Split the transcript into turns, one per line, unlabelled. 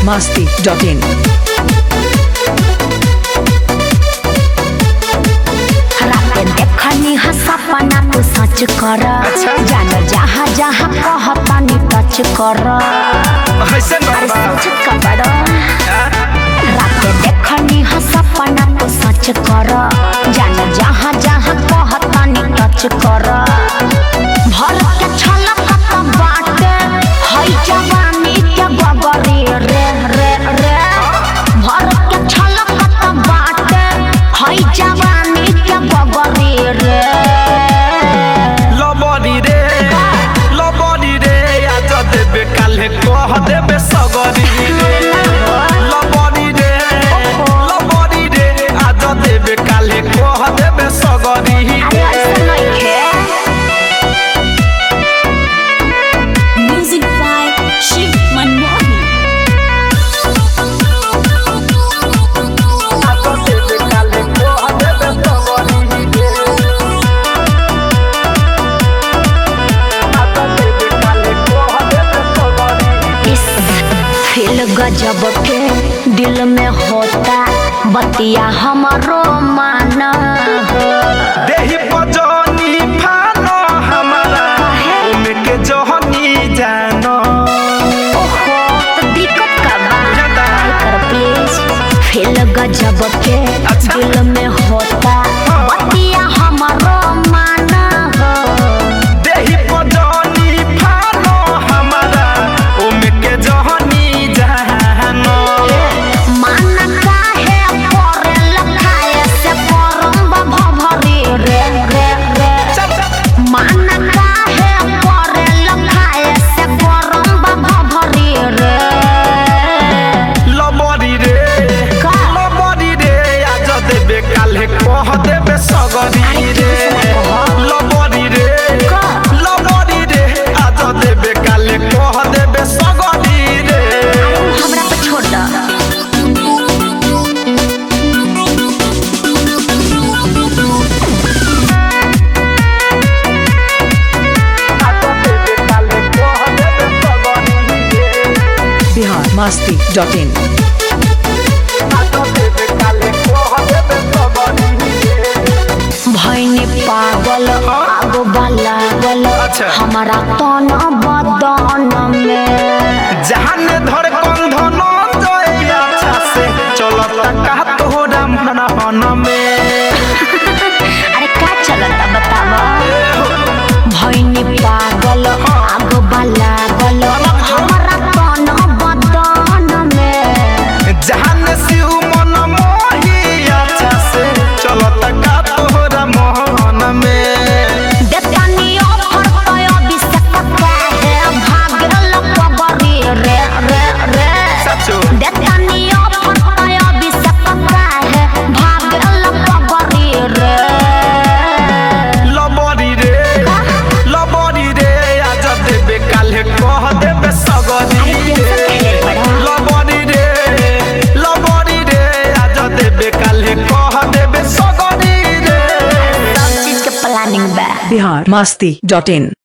biharmasti.in
राते देखनी है सपना तू सच कर जान जहाँ जहाँ कहता नी टच कर अरे सोच कर राते देखनी है सपना तू सच कर जान जहाँ जहाँ कहता नी टच कर भर के छलकत बाटे हई जवानी के बगरी रे रे रे भर के छलकत बाटे हई जवानी के बगरी रे
लबरी रे आज देबे काले कह देबे सगरी रे लबरी रे आज देबे काले कह देबे सगरी रे
music by Shiv Manmohan feel गजब के दिल में होता बतिया हमारो माना
देहि पजनी फानो हमारा उनके जोहनी जानो
ओहो तो दिक्कत का बात कर प्लीज फील गजब के दिल में होता बतिया हमारो माना
देहि पजनी फानो हमारा उनके जोहनी जानो
माना काहे परे लखाए से परम भभरी रे रे रे माना काहे परे लखाए से परम भभरी रे
लबरी रे आज देबे काले कह देबे सगरी रे लबरी रे आज देबे काले कह देबे सगरी रे
हमरा पे छोड़ दा
biharmasti.in
भैनी पागल आगो लागल हमारा तन बदन में
जहान धर कंधन जय अच्छा से चलत का तोरा मन में
अरे का चलता बतावा भैनी पागल आगो लागल हमारा तन बदन में
जहान शिव मन मोही अच्छा से चलत का तोरा मन में
देतानी ऑफर तो अभिषेक काहे भागल पगरी रे रे रे
सचो
देतानी ऑफर तो अभिषेक काहे भागल पगरी रे
लबरी रे आज देबे काले कह देबे सगरी रे लबरी रे आज देबे काले कह देबे सगरी रे
सब चीज के प्लानिंग बा
biharmasti.in